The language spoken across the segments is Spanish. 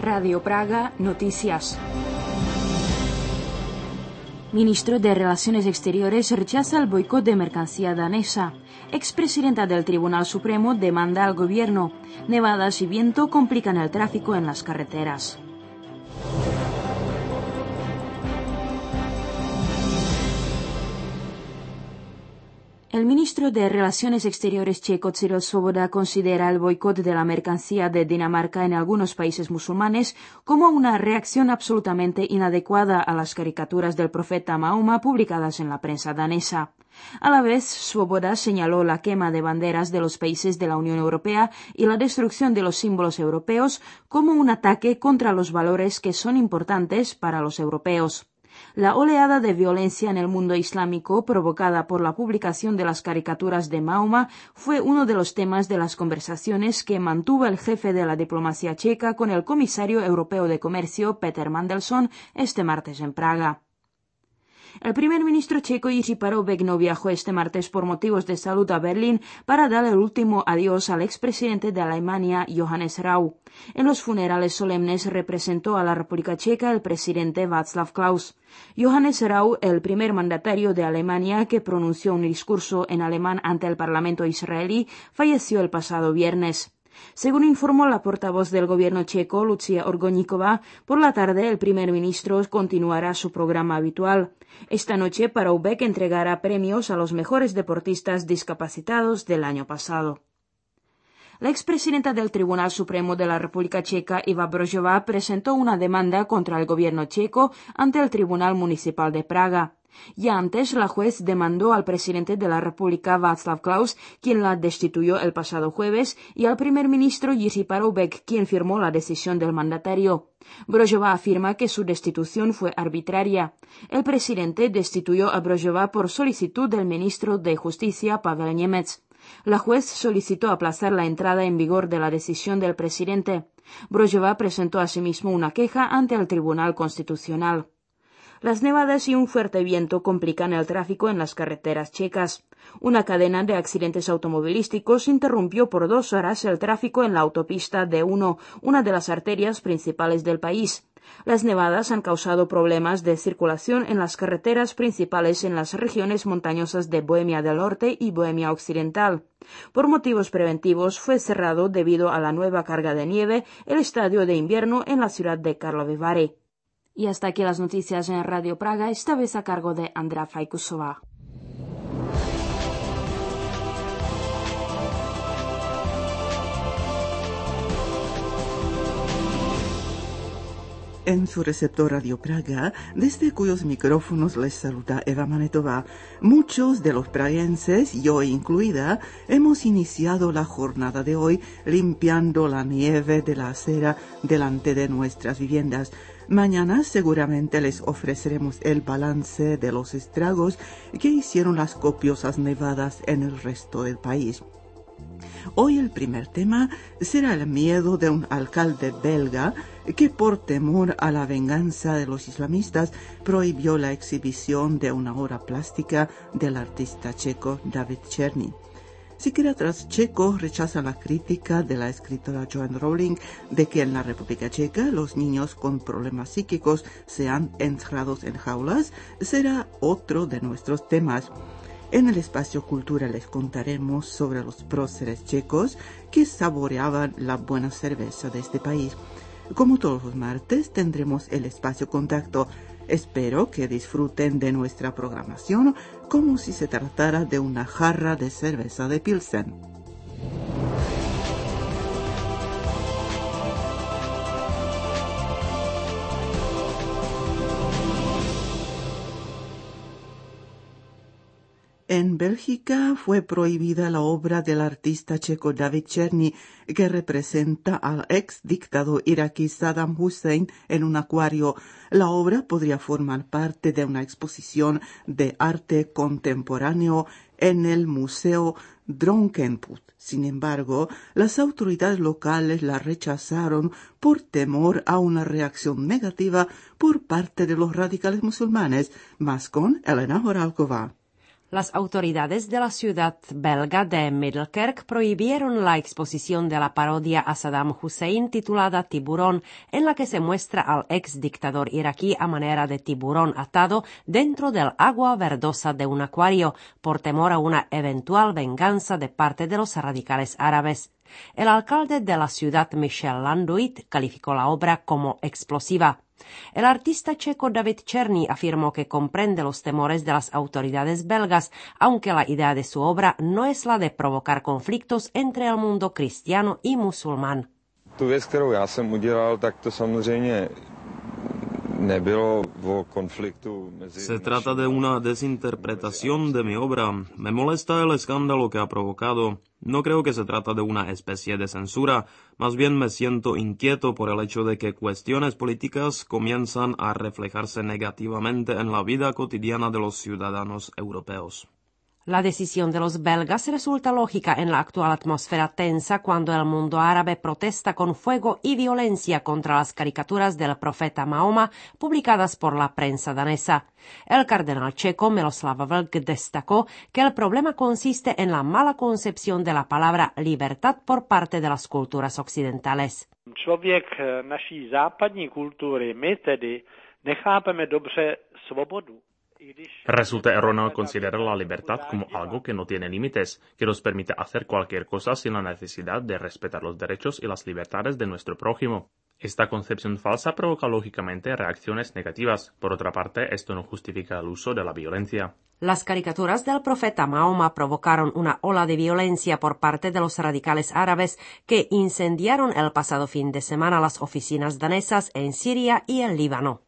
Radio Praga, Noticias. Ministro de Relaciones Exteriores rechaza el boicot de mercancía danesa. Expresidenta del Tribunal Supremo demanda al gobierno. Nevadas y viento complican el tráfico en las carreteras. El ministro de Relaciones Exteriores checo Cyril Svoboda considera el boicot de la mercancía de Dinamarca en algunos países musulmanes como una reacción absolutamente inadecuada a las caricaturas del profeta Mahoma publicadas en la prensa danesa. A la vez, Svoboda señaló la quema de banderas de los países de la Unión Europea y la destrucción de los símbolos europeos como un ataque contra los valores que son importantes para los europeos. La oleada de violencia en el mundo islámico provocada por la publicación de las caricaturas de Mahoma fue uno de los temas de las conversaciones que mantuvo el jefe de la diplomacia checa con el comisario europeo de Comercio, Peter Mandelson, este martes en Praga. El primer ministro checo Jiří Paroubek no viajó este martes por motivos de salud a Berlín para dar el último adiós al expresidente de Alemania, Johannes Rau. En los funerales solemnes representó a la República Checa el presidente Václav Klaus. Johannes Rau, el primer mandatario de Alemania que pronunció un discurso en alemán ante el Parlamento israelí, falleció el pasado viernes. Según informó la portavoz del gobierno checo, Lucia Orgoníková, por la tarde el primer ministro continuará su programa habitual. Esta noche Paroubek entregará premios a los mejores deportistas discapacitados del año pasado. La expresidenta del Tribunal Supremo de la República Checa, Eva Brožová, presentó una demanda contra el gobierno checo ante el Tribunal Municipal de Praga. Ya antes, la juez demandó al presidente de la República, Václav Klaus, quien la destituyó el pasado jueves, y al primer ministro Jiří Paroubek, quien firmó la decisión del mandatario. Brožová afirma que su destitución fue arbitraria. El presidente destituyó a Brožová por solicitud del ministro de Justicia, Pavel Němec. La juez solicitó aplazar la entrada en vigor de la decisión del presidente. Brožová presentó asimismo una queja ante el Tribunal Constitucional. Las nevadas y un fuerte viento complican el tráfico en las carreteras checas. Una cadena de accidentes automovilísticos interrumpió por 2 horas el tráfico en la autopista D1, una de las arterias principales del país. Las nevadas han causado problemas de circulación en las carreteras principales en las regiones montañosas de Bohemia del Norte y Bohemia Occidental. Por motivos preventivos fue cerrado debido a la nueva carga de nieve el estadio de invierno en la ciudad de Karlovy Vary. Y hasta aquí las noticias en Radio Praga, esta vez a cargo de Andrea Fajkusová. En su receptor Radio Praga, desde cuyos micrófonos les saluda Eva Manetová, muchos de los praguenses, yo incluida, hemos iniciado la jornada de hoy limpiando la nieve de la acera delante de nuestras viviendas. Mañana seguramente les ofreceremos el balance de los estragos que hicieron las copiosas nevadas en el resto del país. Hoy el primer tema será el miedo de un alcalde belga que por temor a la venganza de los islamistas prohibió la exhibición de una obra plástica del artista checo David Černý. Psiquiatras checos rechazan la crítica de la escritora Joanne Rowling de que en la República Checa los niños con problemas psíquicos sean encerrados en jaulas. Será otro de nuestros temas. En el espacio Cultura les contaremos sobre los próceres checos que saboreaban la buena cerveza de este país. Como todos los martes tendremos el espacio Contacto. Espero que disfruten de nuestra programación como si se tratara de una jarra de cerveza de Pilsen. En Bélgica fue prohibida la obra del artista checo David Černý, que representa al ex dictador iraquí Saddam Hussein en un acuario. La obra podría formar parte de una exposición de arte contemporáneo en el Museo Dronkenput. Sin embargo, las autoridades locales la rechazaron por temor a una reacción negativa por parte de los radicales musulmanes. Más con Elena Horálková. Las autoridades de la ciudad belga de Middelkerk prohibieron la exposición de la parodia a Saddam Hussein titulada Tiburón, en la que se muestra al ex dictador iraquí a manera de tiburón atado dentro del agua verdosa de un acuario, por temor a una eventual venganza de parte de los radicales árabes. El alcalde de la ciudad, Michel Landuit, calificó la obra como explosiva. El artista checo David Černý afirmó que comprende los temores de las autoridades belgas, aunque la idea de su obra no es la de provocar conflictos entre el mundo cristiano y musulmán. Tu věc, kterou já jsem udělal, tak to samozřejmě nebylo o konfliktu mezi... Se trata de una desinterpretación de mi obra. Me molesta el escándalo que ha provocado. No creo que se trata de una especie de censura. Más bien me siento inquieto por el hecho de que cuestiones políticas comienzan a reflejarse negativamente en la vida cotidiana de los ciudadanos europeos. La decisión de los belgas resulta lógica en la actual atmósfera tensa cuando el mundo árabe protesta con fuego y violencia contra las caricaturas del profeta Mahoma publicadas por la prensa danesa. El cardenal checo Miloslav Vlk destacó que el problema consiste en la mala concepción de la palabra libertad por parte de las culturas occidentales. Člověk naší západní kultury, my tedy nechápeme dobře svobodu. Resulta erróneo considerar la libertad como algo que no tiene límites, que nos permite hacer cualquier cosa sin la necesidad de respetar los derechos y las libertades de nuestro prójimo. Esta concepción falsa provoca lógicamente reacciones negativas. Por otra parte, esto no justifica el uso de la violencia. Las caricaturas del profeta Mahoma provocaron una ola de violencia por parte de los radicales árabes que incendiaron el pasado fin de semana las oficinas danesas en Siria y el Líbano.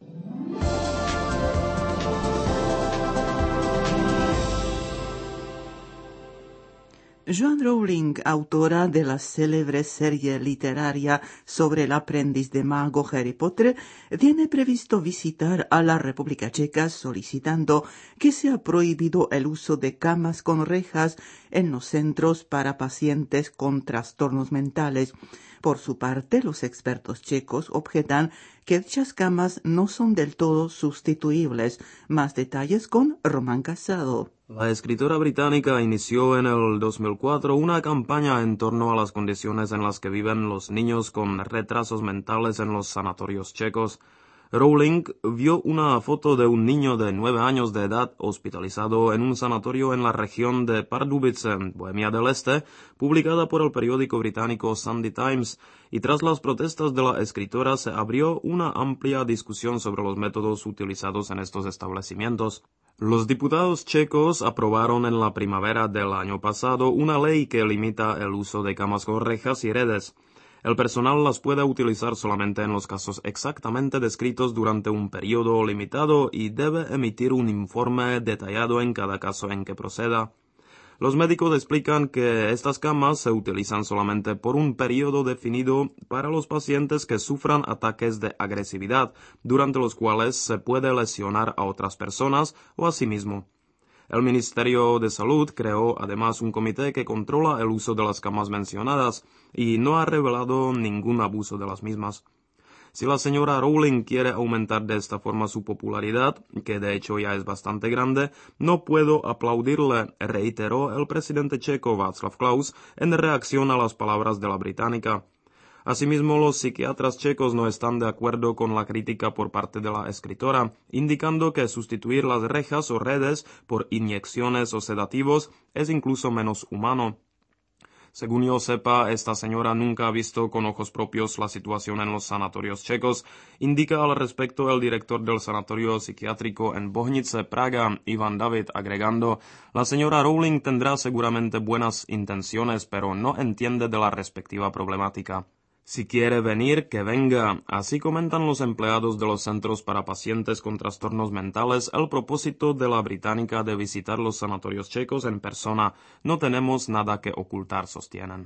Joan Rowling, autora de la célebre serie literaria sobre el aprendiz de mago Harry Potter, tiene previsto visitar a la República Checa solicitando que sea prohibido el uso de camas con rejas en los centros para pacientes con trastornos mentales. Por su parte, los expertos checos objetan que dichas camas no son del todo sustituibles. Más detalles con Román Casado. La escritora británica inició en el 2004 una campaña en torno a las condiciones en las que viven los niños con retrasos mentales en los sanatorios checos. Rowling vio una foto de un niño de 9 años de edad hospitalizado en un sanatorio en la región de Pardubice, Bohemia del Este, publicada por el periódico británico Sunday Times, y tras las protestas de la escritora se abrió una amplia discusión sobre los métodos utilizados en estos establecimientos. Los diputados checos aprobaron en la primavera del año pasado una ley que limita el uso de camas con rejas y redes. El personal las puede utilizar solamente en los casos exactamente descritos durante un periodo limitado y debe emitir un informe detallado en cada caso en que proceda. Los médicos explican que estas camas se utilizan solamente por un periodo definido para los pacientes que sufran ataques de agresividad, durante los cuales se puede lesionar a otras personas o a sí mismo. El Ministerio de Salud creó además un comité que controla el uso de las camas mencionadas y no ha revelado ningún abuso de las mismas. Si la señora Rowling quiere aumentar de esta forma su popularidad, que de hecho ya es bastante grande, no puedo aplaudirle, reiteró el presidente checo Václav Klaus en reacción a las palabras de la británica. Asimismo, los psiquiatras checos no están de acuerdo con la crítica por parte de la escritora, indicando que sustituir las rejas o redes por inyecciones o sedativos es incluso menos humano. Según yo sepa, esta señora nunca ha visto con ojos propios la situación en los sanatorios checos, indica al respecto el director del sanatorio psiquiátrico en Bohnice, Praga, Ivan David, agregando: la señora Rowling tendrá seguramente buenas intenciones, pero no entiende de la respectiva problemática. Si quiere venir, que venga. Así comentan los empleados de los centros para pacientes con trastornos mentales el propósito de la británica de visitar los sanatorios checos en persona. No tenemos nada que ocultar, sostienen.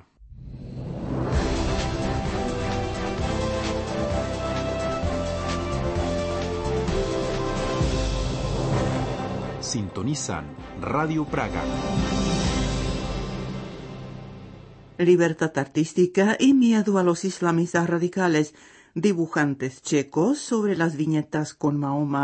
Sintonizan Radio Praga. Libertad artística y miedo a los islamistas radicales. Dibujantes checos sobre las viñetas con Mahoma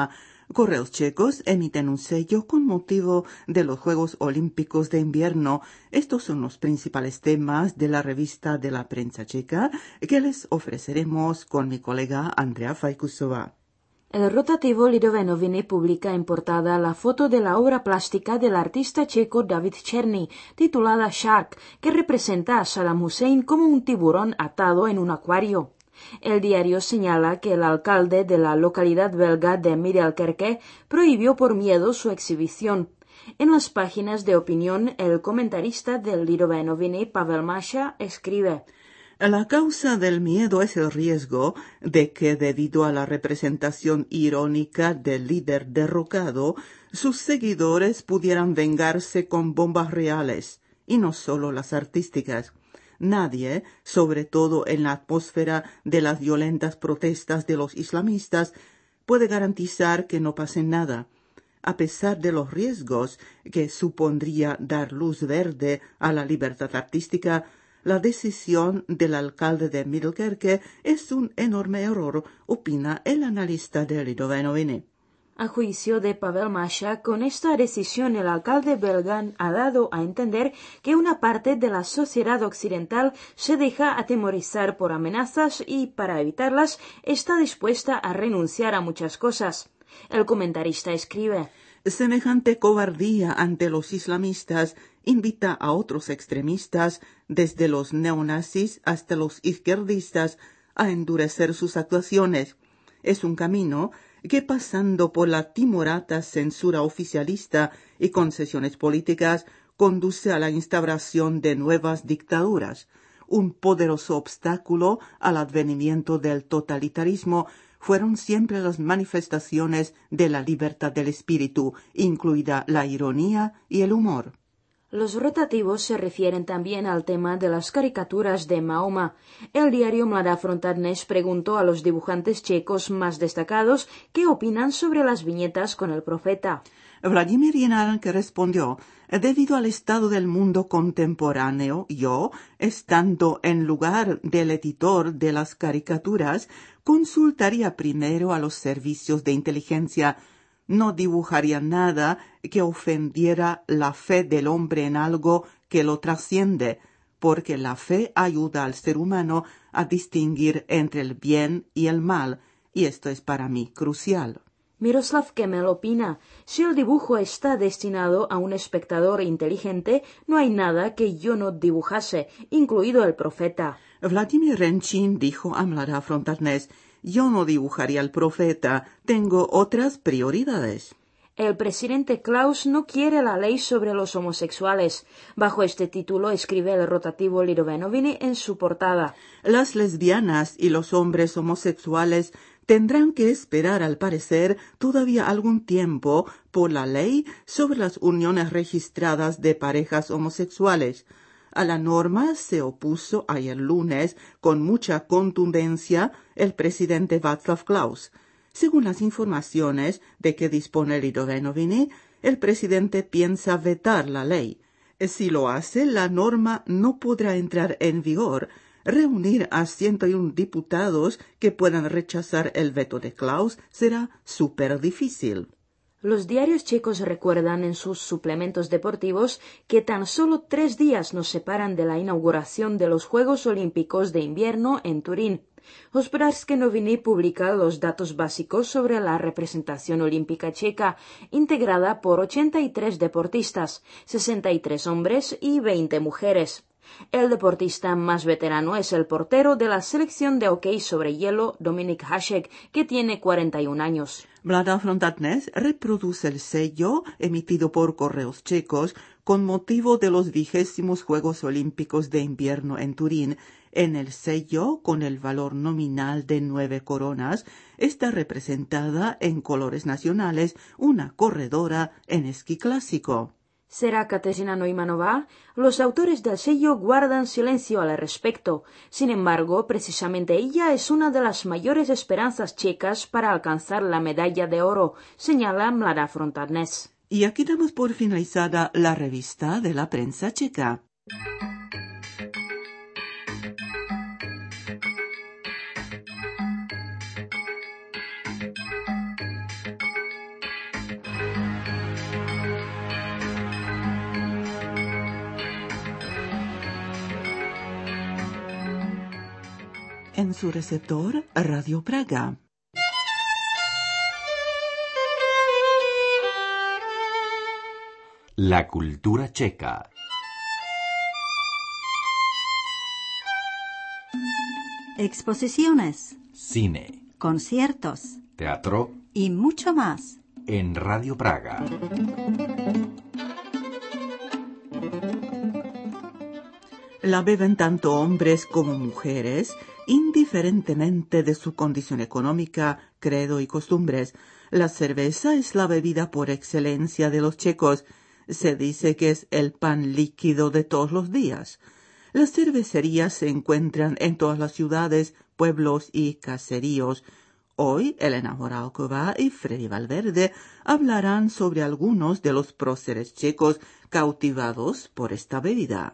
Correos Checos emiten un sello con motivo de los Juegos Olímpicos de Invierno. Estos son los principales temas de la revista de la prensa checa que les ofreceremos con mi colega Andrea Fajkusova. El rotativo Lidové noviny publica en portada la foto de la obra plástica del artista checo David Černý, titulada Shark, que representa a Saddam Hussein como un tiburón atado en un acuario. El diario señala que el alcalde de la localidad belga de Middelkerke prohibió por miedo su exhibición. En las páginas de opinión, el comentarista del Lidové noviny, Pavel Masha, escribe: La causa del miedo es el riesgo de que, debido a la representación irónica del líder derrocado, sus seguidores pudieran vengarse con bombas reales, y no solo las artísticas. Nadie, sobre todo en la atmósfera de las violentas protestas de los islamistas, puede garantizar que no pase nada. A pesar de los riesgos que supondría dar luz verde a la libertad artística, la decisión del alcalde de Middelkerke es un enorme error, opina el analista del Lidové noviny. A juicio de Pavel Masha, con esta decisión el alcalde belga ha dado a entender que una parte de la sociedad occidental se deja atemorizar por amenazas y, para evitarlas, está dispuesta a renunciar a muchas cosas. El comentarista escribe: Semejante cobardía ante los islamistas invita a otros extremistas, desde los neonazis hasta los izquierdistas, a endurecer sus actuaciones. Es un camino que, pasando por la timorata censura oficialista y concesiones políticas, conduce a la instauración de nuevas dictaduras. Un poderoso obstáculo al advenimiento del totalitarismo fueron siempre las manifestaciones de la libertad del espíritu, incluida la ironía y el humor. Los rotativos se refieren también al tema de las caricaturas de Mahoma. El diario Mladá fronta Dnes preguntó a los dibujantes checos más destacados qué opinan sobre las viñetas con el profeta. Vladimir Jinaran que respondió: debido al estado del mundo contemporáneo, yo, estando en lugar del editor de las caricaturas, consultaría primero a los servicios de inteligencia. No dibujaría nada que ofendiera la fe del hombre en algo que lo trasciende, porque la fe ayuda al ser humano a distinguir entre el bien y el mal, y esto es para mí crucial. Miroslav Kemel opina: si el dibujo está destinado a un espectador inteligente, no hay nada que yo no dibujase, incluido el profeta. Vladimir Renchin dijo a Mladá fronta Dnes: yo no dibujaría al profeta, tengo otras prioridades. El presidente Klaus no quiere la ley sobre los homosexuales. Bajo este título escribe el rotativo Lidové noviny en su portada: Las lesbianas y los hombres homosexuales tendrán que esperar, al parecer, todavía algún tiempo por la ley sobre las uniones registradas de parejas homosexuales. A la norma se opuso ayer lunes con mucha contundencia el presidente Václav Klaus. Según las informaciones de que dispone el Lidové noviny, el presidente piensa vetar la ley. Si lo hace, la norma no podrá entrar en vigor. Reunir a 101 diputados que puedan rechazar el veto de Klaus será súper difícil. Los diarios checos recuerdan en sus suplementos deportivos que tan solo 3 días nos separan de la inauguración de los Juegos Olímpicos de Invierno en Turín. Hospodářské noviny publica los datos básicos sobre la representación olímpica checa, integrada por 83 deportistas, 63 hombres y 20 mujeres. El deportista más veterano es el portero de la selección de hockey sobre hielo, Dominik Hašek, que tiene 41 años. Mladá fronta Dnes reproduce el sello emitido por Correos Checos con motivo de los 20º Juegos Olímpicos de Invierno en Turín. En el sello, con el valor nominal de 9 coronas, está representada en colores nacionales una corredora en esquí clásico. ¿Será Kateřina Neumannová? Los autores del sello guardan silencio al respecto. Sin embargo, precisamente ella es una de las mayores esperanzas checas para alcanzar la medalla de oro, señala Mladá fronta Dnes. Y aquí damos por finalizada la revista de la prensa checa. en su receptor Radio Praga. La cultura checa. Exposiciones, Cine, conciertos teatro y mucho más. en Radio Praga. La beben tanto hombres como mujeres, indiferentemente de su condición económica, credo y costumbres. La cerveza es la bebida por excelencia de los checos. Se dice que es el pan líquido de todos los días. Las cervecerías se encuentran en todas las ciudades, pueblos y caseríos. Hoy, Elena Horálková y Freddy Valverde hablarán sobre algunos de los próceres checos cautivados por esta bebida.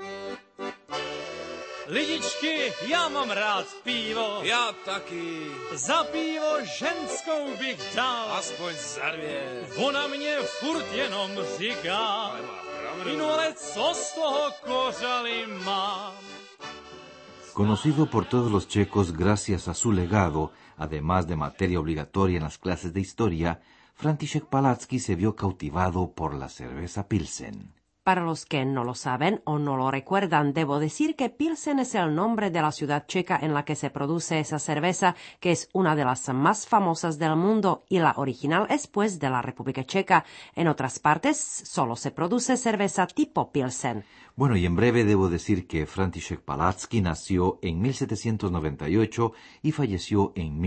Lidičky, já mám rád pivo. Já taky. Za pivo ženskou bych dal. Aspoň za dvě. Ona mě furt jenom říká. No ale co z toho kořaly mám? Conocido por todos los checos gracias a su legado, además de materia obligatoria en las clases de historia, František Palacký se vio cautivado por la cerveza Pilsen. Para los que no lo saben o no lo recuerdan, debo decir que Pilsen es el nombre de la ciudad checa en la que se produce esa cerveza, que es una de las más famosas del mundo, y la original es pues de la República Checa. En otras partes solo se produce cerveza tipo Pilsen. Bueno, y en breve debo decir que František Palacký nació en 1798 y falleció en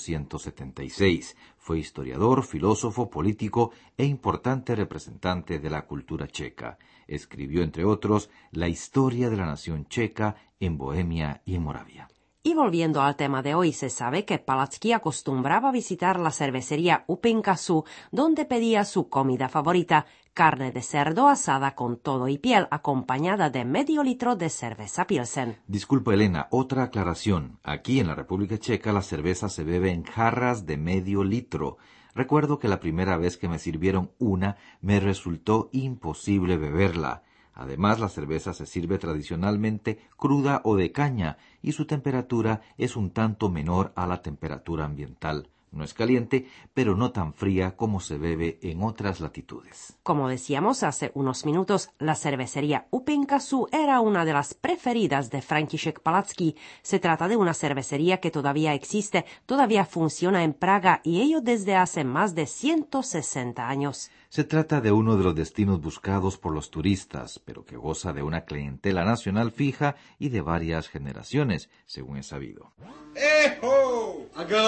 1876. Fue historiador, filósofo, político e importante representante de la cultura checa. Escribió, entre otros, La historia de la nación checa en Bohemia y en Moravia. Y volviendo al tema de hoy, se sabe que Palacký acostumbraba visitar la cervecería Upinkasu, donde pedía su comida favorita, carne de cerdo asada con todo y piel, acompañada de medio litro de cerveza Pilsen. Disculpa, Elena, otra aclaración. Aquí en la República Checa la cerveza se bebe en jarras de medio litro. Recuerdo que la primera vez que me sirvieron una, me resultó imposible beberla. Además, la cerveza se sirve tradicionalmente cruda o de caña, y su temperatura es un tanto menor a la temperatura ambiental. No es caliente, pero no tan fría como se bebe en otras latitudes. Como decíamos hace unos minutos, la cervecería Upinkasu era una de las preferidas de František Palacký. Se trata de una cervecería que todavía existe, todavía funciona en Praga, y ello desde hace más de 160 años. Se trata de uno de los destinos buscados por los turistas, pero que goza de una clientela nacional fija y de varias generaciones, según es sabido. Eho!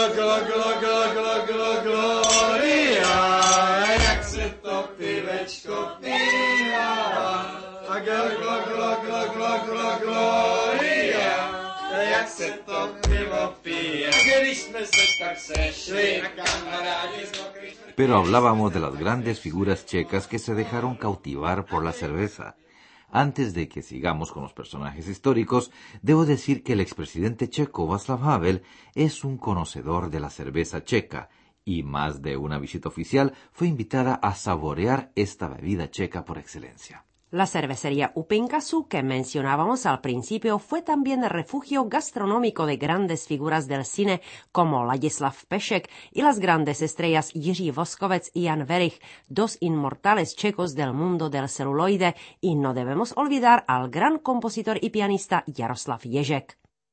Gloria, jak se to pivečko pívá. Gloria, jak se to pivo pije. Když jsme se tak sešli a kamarádi z mokrých... Pero hablábamos de las grandes figuras checas que se dejaron cautivar por la cerveza. Antes de que sigamos con los personajes históricos, debo decir que el expresidente checo Václav Havel es un conocedor de la cerveza checa, y más de una visita oficial fue invitada a saborear esta bebida checa por excelencia. La cervecería Upinkasu, que mencionábamos al principio, fue también el refugio gastronómico de grandes figuras del cine como Ladislav Pešek y las grandes estrellas Jiří Voskovec y Jan Werich, dos inmortales checos del mundo del celuloide, y no debemos olvidar al gran compositor y pianista Jaroslav Ježek.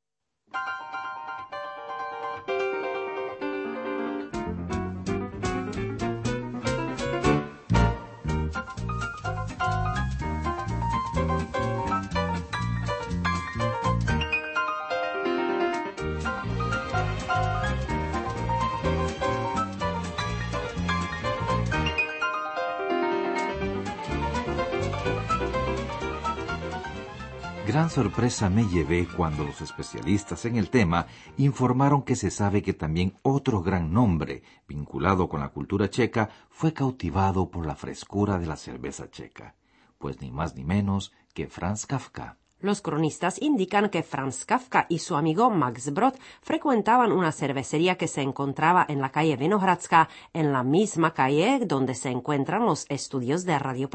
Gran sorpresa me llevé cuando los especialistas en el tema informaron que se sabe que también otro gran nombre, vinculado con la cultura checa, fue cautivado por la frescura de la cerveza checa. Pues ni más ni menos que Franz Kafka. Los cronistas indican que Franz Kafka y su amigo Max Brod frecuentaban una cervecería que se encontraba en la calle Vinohradská, en la misma calle donde se encuentran los estudios de Radio Praga.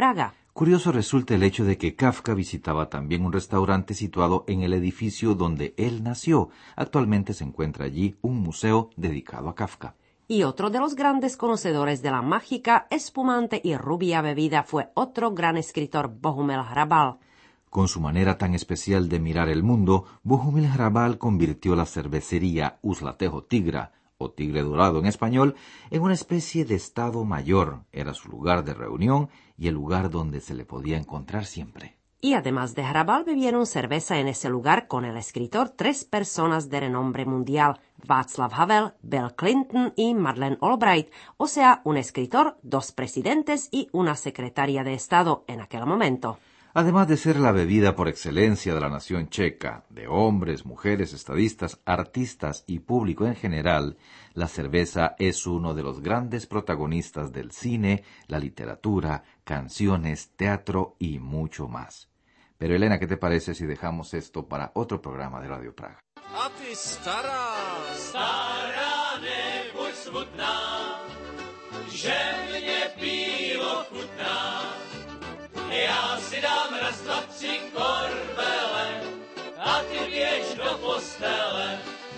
Curioso resulta el hecho de que Kafka visitaba también un restaurante situado en el edificio donde él nació. Actualmente se encuentra allí un museo dedicado a Kafka. Y otro de los grandes conocedores de la mágica, espumante y rubia bebida fue otro gran escritor, Bohumil Hrabal. Con su manera tan especial de mirar el mundo, Bohumil Hrabal convirtió la cervecería Uzlatejo Tigra, o Tigre Dorado en español, en una especie de estado mayor. Era su lugar de reunión y el lugar donde se le podía encontrar siempre. Y además de Hrabal bebieron cerveza en ese lugar con el escritor 3 personas de renombre mundial, Václav Havel, Bill Clinton y Madeleine Albright, o sea, un escritor, 2 presidentes y una secretaria de Estado en aquel momento. Además de ser la bebida por excelencia de la nación checa, de hombres, mujeres, estadistas, artistas y público en general, la cerveza es uno de los grandes protagonistas del cine, la literatura, canciones, teatro y mucho más. Pero Elena, ¿qué te parece si dejamos esto para otro programa de Radio Praga? A ty stará, stará, nebuď smutná, že mě pivo chutná. Já si dám raz, 2, 3 korbele a ty běž do postele.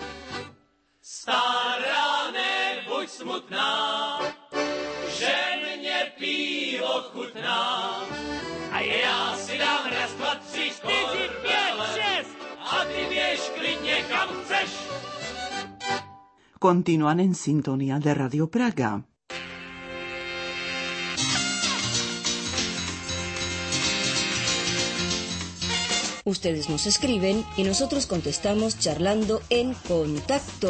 Stará, nebuď smutná, že mě pivo chutná. A já si dám raz, 2, 3 korbele a ty běž klidně kam chceš. Continúan en sintonía de Radio Praga. Ustedes nos escriben y nosotros contestamos charlando en contacto.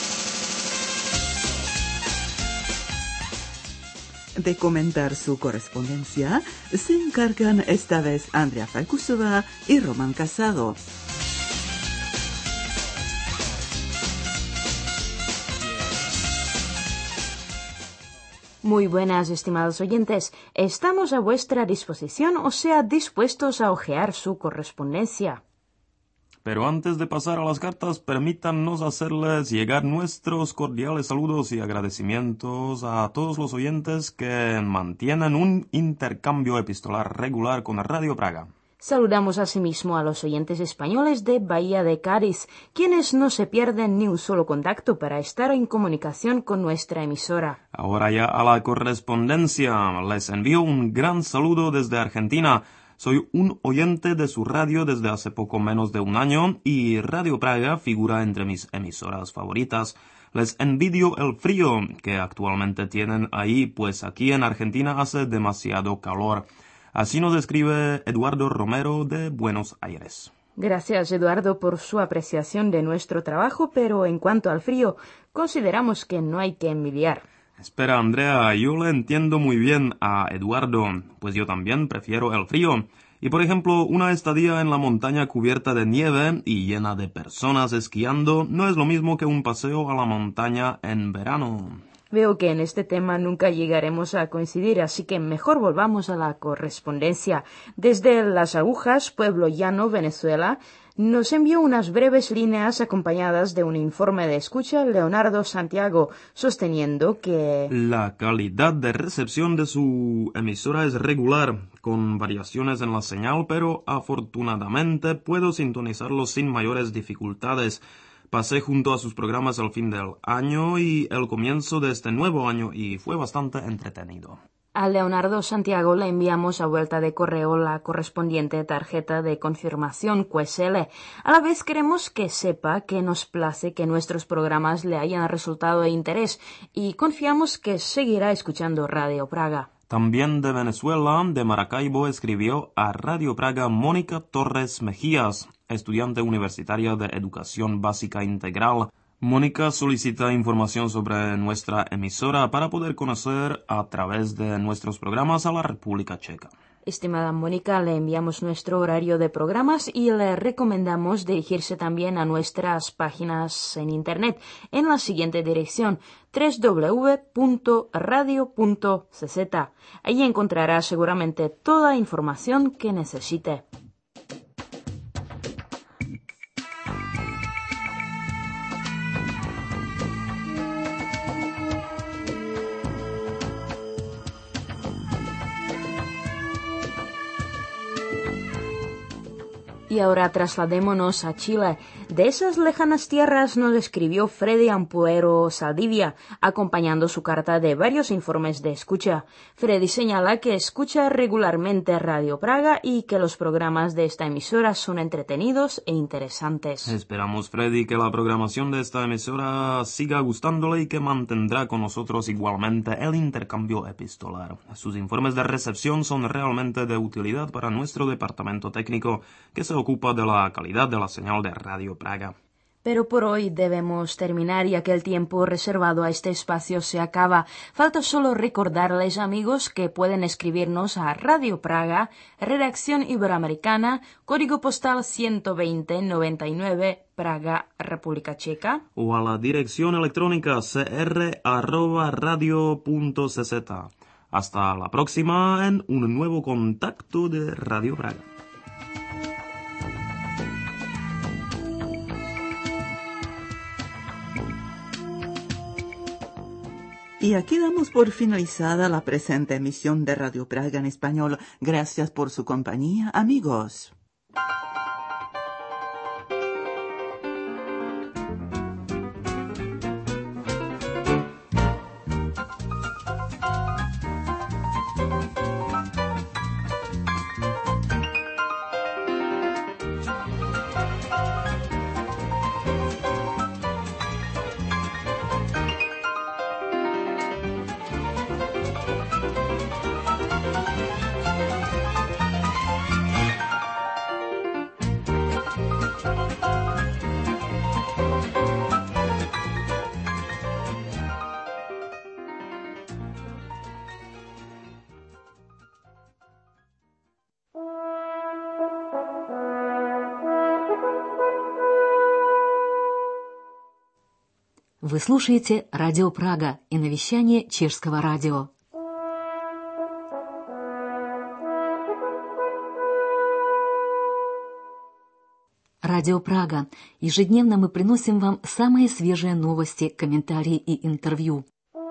De comentar su correspondencia se encargan esta vez Andrea Falkusova y Román Casado. Muy buenas, estimados oyentes. Estamos a vuestra disposición, o sea, dispuestos a hojear su correspondencia. Pero antes de pasar a las cartas, permítanos hacerles llegar nuestros cordiales saludos y agradecimientos a todos los oyentes que mantienen un intercambio epistolar regular con Radio Praga. Saludamos asimismo a los oyentes españoles de Bahía de Cádiz, quienes no se pierden ni un solo contacto para estar en comunicación con nuestra emisora. Ahora ya a la correspondencia. Les envío un gran saludo desde Argentina. Soy un oyente de su radio desde hace poco menos de un año y Radio Praga figura entre mis emisoras favoritas. Les envidio el frío que actualmente tienen ahí, pues aquí en Argentina hace demasiado calor. Así nos escribe Eduardo Romero de Buenos Aires. Gracias, Eduardo, por su apreciación de nuestro trabajo, pero en cuanto al frío, consideramos que no hay que envidiar. Espera, Andrea, yo le entiendo muy bien a Eduardo, pues yo también prefiero el frío. Y por ejemplo, una estadía en la montaña cubierta de nieve y llena de personas esquiando no es lo mismo que un paseo a la montaña en verano. Veo que en este tema nunca llegaremos a coincidir, así que mejor volvamos a la correspondencia. Desde Las Agujas, pueblo llano, Venezuela, nos envió unas breves líneas acompañadas de un informe de escucha Leonardo Santiago, sosteniendo que la calidad de recepción de su emisora es regular, con variaciones en la señal, pero afortunadamente puedo sintonizarlo sin mayores dificultades. Pasé junto a sus programas al fin del año y el comienzo de este nuevo año y fue bastante entretenido. A Leonardo Santiago le enviamos a vuelta de correo la correspondiente tarjeta de confirmación QSL. A la vez queremos que sepa que nos place que nuestros programas le hayan resultado de interés y confiamos que seguirá escuchando Radio Praga. También de Venezuela, de Maracaibo, escribió a Radio Praga Mónica Torres Mejías, estudiante universitaria de Educación Básica Integral. Mónica solicita información sobre nuestra emisora para poder conocer a través de nuestros programas a la República Checa. Estimada Mónica, le enviamos nuestro horario de programas y le recomendamos dirigirse también a nuestras páginas en Internet en la siguiente dirección: www.radio.cz. Allí encontrará seguramente toda la información que necesite. Y ahora trasladémonos a Chile. De esas lejanas tierras nos escribió Freddy Ampuero Saldivia, acompañando su carta de varios informes de escucha. Freddy señala que escucha regularmente Radio Praga y que los programas de esta emisora son entretenidos e interesantes. Esperamos, Freddy, que la programación de esta emisora siga gustándole y que mantendrá con nosotros igualmente el intercambio epistolar. Sus informes de recepción son realmente de utilidad para nuestro departamento técnico, que se ocupa de la calidad de la señal de Radio Praga. Pero por hoy debemos terminar, ya que el tiempo reservado a este espacio se acaba. Falta solo recordarles, amigos, que pueden escribirnos a Radio Praga, Redacción Iberoamericana, código postal 12099, Praga, República Checa. O a la dirección electrónica cr@radio.cz. Hasta la próxima en un nuevo contacto de Radio Praga. Y aquí damos por finalizada la presente emisión de Radio Praga en español. Gracias por su compañía, amigos. Вы слушаете Радио Прага и навещание Чешского радио. Радио Прага. Ежедневно мы приносим вам самые свежие новости, комментарии и интервью.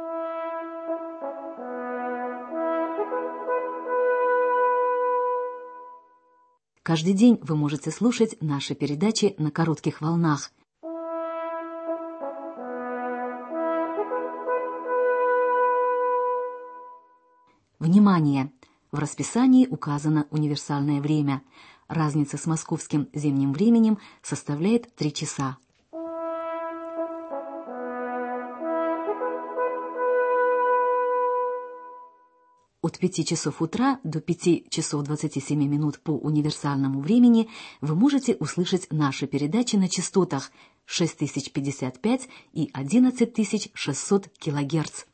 Каждый день вы можете слушать наши передачи на коротких волнах. Внимание! В расписании указано универсальное время. Разница с московским зимним временем составляет 3 часа. От 5 часов утра до 5 часов 27 минут по универсальному времени вы можете услышать наши передачи на частотах 6055 и 11600 кГц.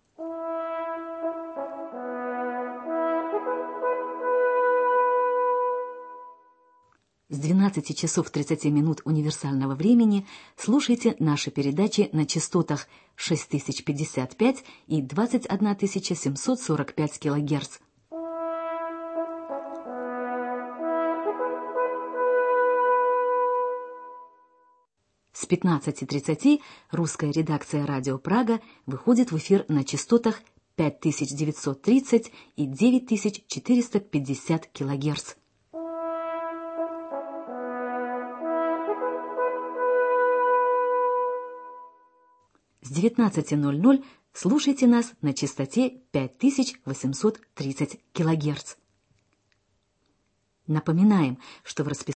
С 12 часов 30 минут универсального времени слушайте наши передачи на частотах 6055 и 21745 кГц. С 15:30 русская редакция «Радио Прага» выходит в эфир на частотах 5930 и 9450 кГц. С 19:00 слушайте нас на частоте 5830 кГц. Напоминаем, что в расписании